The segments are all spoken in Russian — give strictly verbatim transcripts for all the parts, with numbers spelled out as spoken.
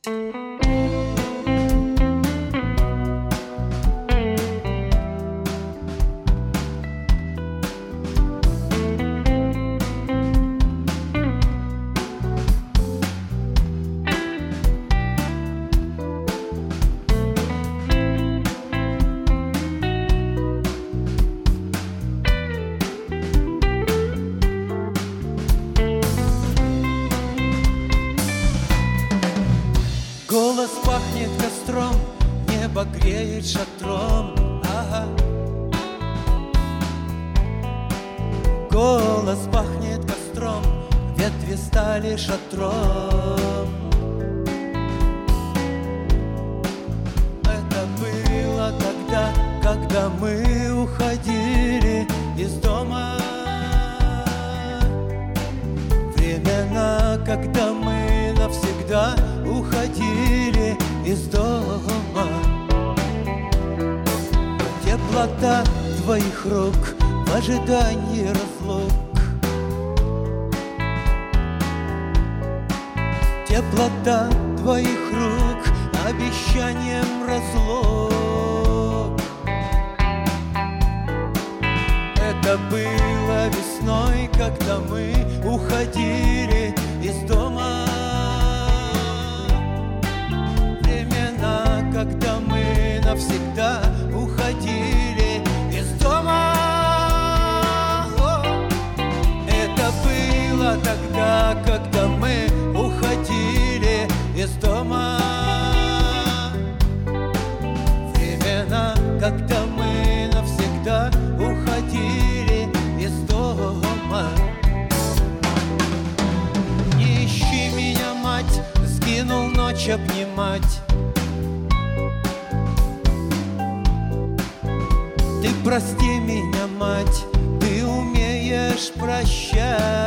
Голос пахнет костром, небо греет шатром. Ага. Голос пахнет костром, ветви стали шатром. Это было тогда, когда мы уходили из дома. Времена, когда мы навсегда уходили из дома. Теплота твоих рук в ожидании разлук. Теплота твоих рук обещанием разлук. Это было весной, когда мы уходили из дома. Когда мы навсегда уходили из дома. Это было тогда, когда мы уходили из дома. Времена, когда мы навсегда уходили из дома. Не ищи меня, мать, сгинул ночь обнимать. Ты прости меня, мать, ты умеешь прощать.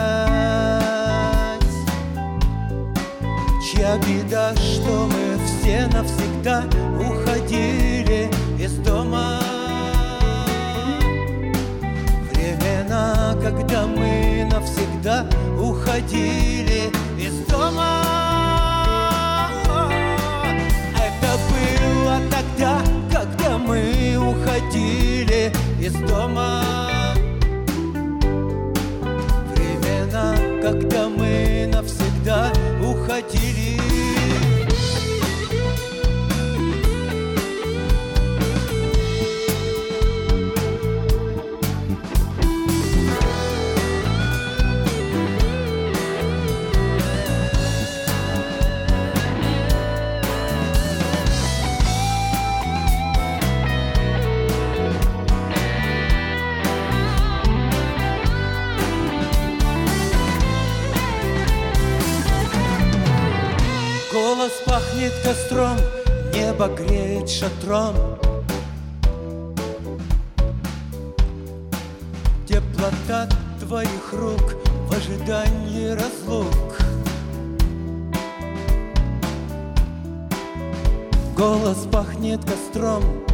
Чья беда, что мы все навсегда уходили из дома. Времена, когда мы навсегда уходили из дома. Это было тогда, когда мы уходили из дома. Времена, когда мы навсегда уходили. Голос пахнет костром, небо греет шатром. Теплота твоих рук в ожидании разлук. Голос пахнет костром,